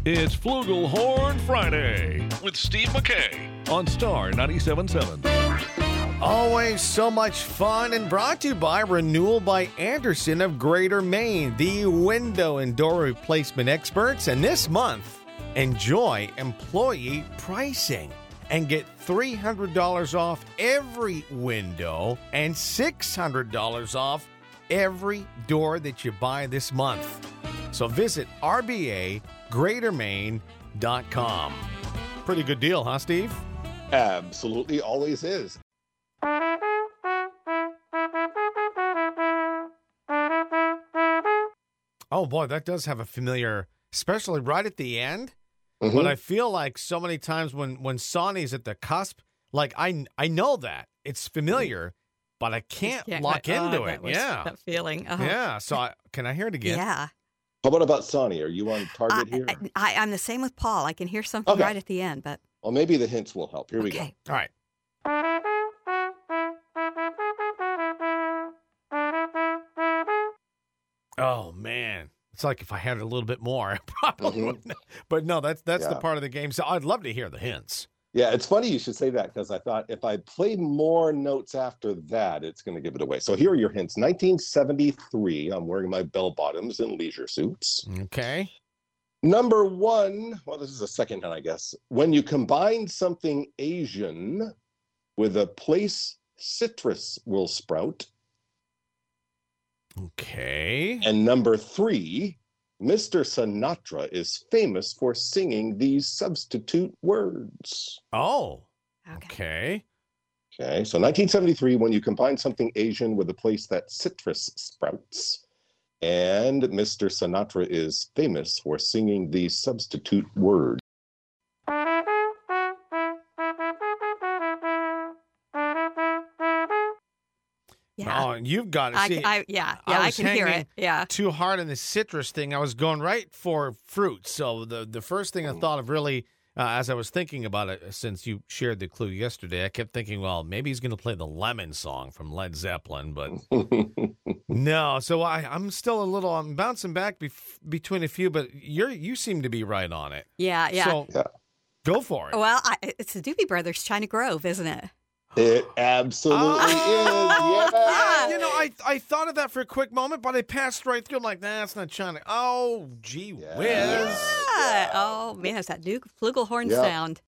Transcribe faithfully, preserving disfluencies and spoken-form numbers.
It's Flugelhorn Friday with Steve McKay on Star ninety-seven point seven. Always so much fun, and brought to you by Renewal by Andersen of Greater Maine, the window and door replacement experts. And this month, enjoy employee pricing and get three hundred dollars off every window and six hundred dollars off every door that you buy this month. So visit R B A greater maine dot com. Pretty good deal, huh, Steve? Absolutely, always is. Oh, boy, that does have a familiar, especially right at the end. Mm-hmm. But I feel like so many times when, when Sonny's at the cusp, like I I know that. It's familiar, but I can't Yeah, lock but, uh, into that it. was- Yeah. That feeling. Uh-huh. Yeah. So I, can I hear it again? Yeah. How about about Sonny? Are you on target I, here? I, I, I'm the same with Paul. I can hear something Okay. right at the end, but Well, maybe the hints will help. Here we okay. All right. Oh, man. It's like if I had a little bit more, I probably Mhm. wouldn't. But no, that's that's the Yeah. part of the game. So I'd love to hear the hints. Yeah, it's funny you should say that because I thought if I play more notes after that, it's going to give it away. So here are your hints. nineteen seventy-three, I'm wearing my bell bottoms and leisure suits. Okay. Number one, well, this is a second hint, I guess. When you combine something Asian with a place citrus will sprout. Okay. And number three, Mister Sinatra is famous for singing these substitute words. Oh, Okay. okay. Okay, so nineteen seventy-three, when you combine something Asian with a place that citrus sprouts. And Mister Sinatra is famous for singing these substitute words. Yeah. Oh, and you've got it. I, See, can- I, yeah. I Yeah, I, was can hear hanging it. Yeah. too hard on the citrus thing. I was going right for fruit. So the, the first thing I thought of really, uh, as I was thinking about it, since you shared the clue yesterday, I kept thinking, well, maybe he's going to play the Lemon song from Led Zeppelin, but no. So I, I'm still a little, I'm bouncing back bef- between a few, but you're, you seem to be right on it. Yeah. Yeah. So Yeah. go for it. Well, I, it's the Doobie Brothers, China Grove, isn't it? It absolutely Oh, is. Yeah. You know, I, I thought of that for a quick moment, but I passed right through. I'm like, nah, it's not China. Oh, gee Yeah. whiz. Yeah. Oh, man, it's that Duke Flugelhorn Yeah. sound.